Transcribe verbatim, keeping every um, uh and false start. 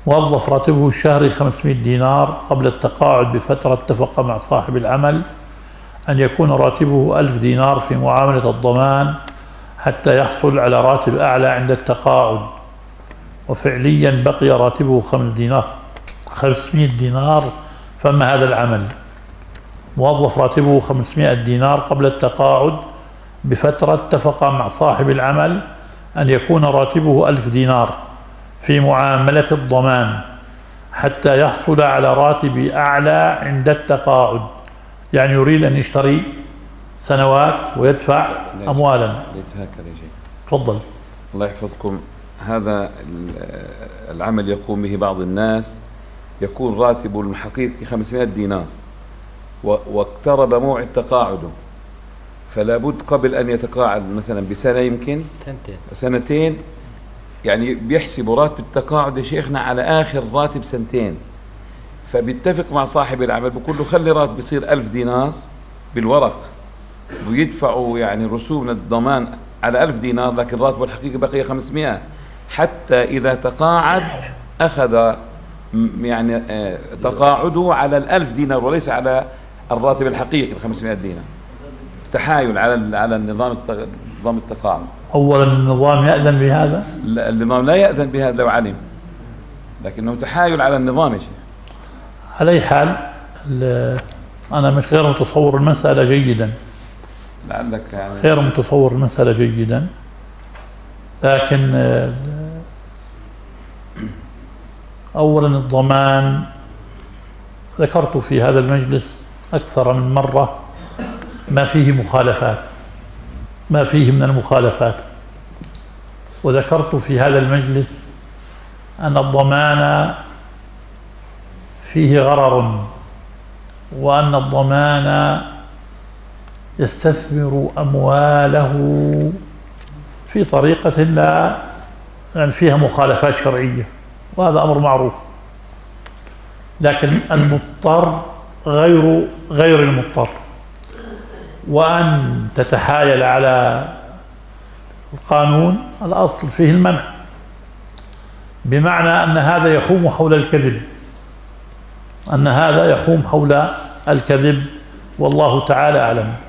موظف راتبه الشهري خمسمائة دينار، قبل التقاعد بفترة اتفق مع صاحب العمل أن يكون راتبه ألف دينار في معاملة الضمان حتى يحصل على راتب أعلى عند التقاعد، وفعليا بقي راتبه خمس دينار خمسمائة دينار. فما هذا العمل؟ موظف راتبه خمسمائة دينار، قبل التقاعد بفترة اتفق مع صاحب العمل أن يكون راتبه ألف دينار في معاملة الضمان حتى يحصل على راتب أعلى عند التقاعد، يعني يريد أن يشتري سنوات ويدفع ليس أموالا. ليس هكذا يا شيخ. تفضل. الله يحفظكم. هذا العمل يقوم به بعض الناس، يكون راتبه الحقيقي خمسمائة دينار واقترب موعد تقاعده، فلا بد قبل أن يتقاعد مثلا بسنة يمكن سنتين سنتين، يعني بيحسبوا راتب التقاعد يا شيخنا على آخر راتب سنتين، فبيتفق مع صاحب العمل بقول له خلي راتب يصير ألف دينار بالورق، ويدفعوا يعني رسوم الضمان على ألف دينار، لكن راتبه الحقيقي بقي خمسمائة، حتى إذا تقاعد أخذ يعني تقاعده على الألف دينار وليس على الراتب الحقيقي الخمسمائة دينار. تحايل على على النظام نظام التقاعد. أولا النظام يأذن بهذا؟ لا، النظام لا يأذن بهذا لو علم، لكنه تحايل على النظام يا شيخ. على أي حال أنا مش غير متصور المسألة جيدا، لعلك يعني غير متصور المسألة جيدا، لكن أولا الضمان ذكرت في هذا المجلس أكثر من مرة ما فيه مخالفات، ما فيه من المخالفات، وذكرت في هذا المجلس أن الضمان فيه غرر، وأن الضمان يستثمر أمواله في طريقة لا يعني فيها مخالفات شرعية، وهذا أمر معروف. لكن المضطر غير غير المضطر، وأن تتحايل على القانون الأصل فيه المنع، بمعنى أن هذا يحوم حول الكذب، أن هذا يحوم حول الكذب، والله تعالى أعلم.